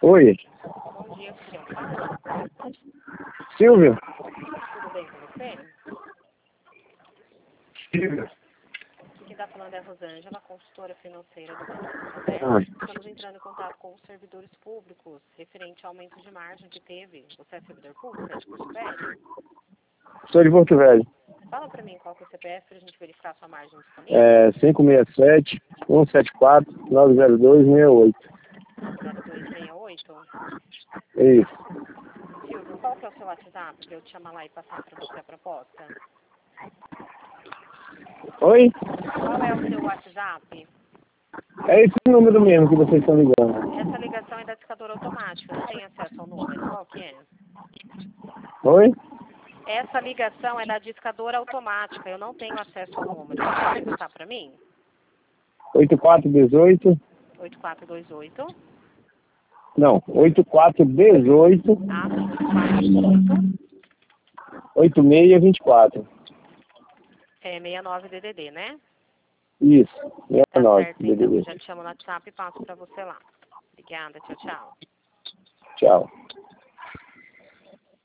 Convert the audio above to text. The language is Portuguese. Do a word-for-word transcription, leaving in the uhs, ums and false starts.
Oi. Bom dia, Silvio. Fala. Silvio? Tudo bem com você? Silvio. Quem está falando é a Rosângela, consultora financeira do Banco Santander. Ah. Estamos entrando em contato com os servidores públicos, referente ao aumento de margem que teve. Você é servidor público? É de Porto Velho? Sou de Porto Velho. Fala para mim qual que é o C P F para a gente verificar a sua margem disponível. É cinco seis sete, um sete quatro, nove zero dois, seis oito. zero dois seis oito. Isso. Silvio, qual que é o seu WhatsApp para eu te chamar lá e passar para você a proposta? Oi? Qual é o seu WhatsApp? É esse número mesmo que vocês estão ligando. Essa ligação é da discadora automática, não tem acesso ao número. Qual que é? Oi? Essa ligação é da discadora automática, eu não tenho acesso ao número. Você pode passar para mim? oito quatro um oito. oito quatro dois oito. Não, oito quatro um oito. Ah, sim, oito quatro dois oito. oito seis dois quatro. É sessenta e nove D D D, né? Isso, Tá sessenta e nove, certo, então. D D D. Já te chamo no WhatsApp e passo para você lá. Obrigada, tchau, tchau. Tchau.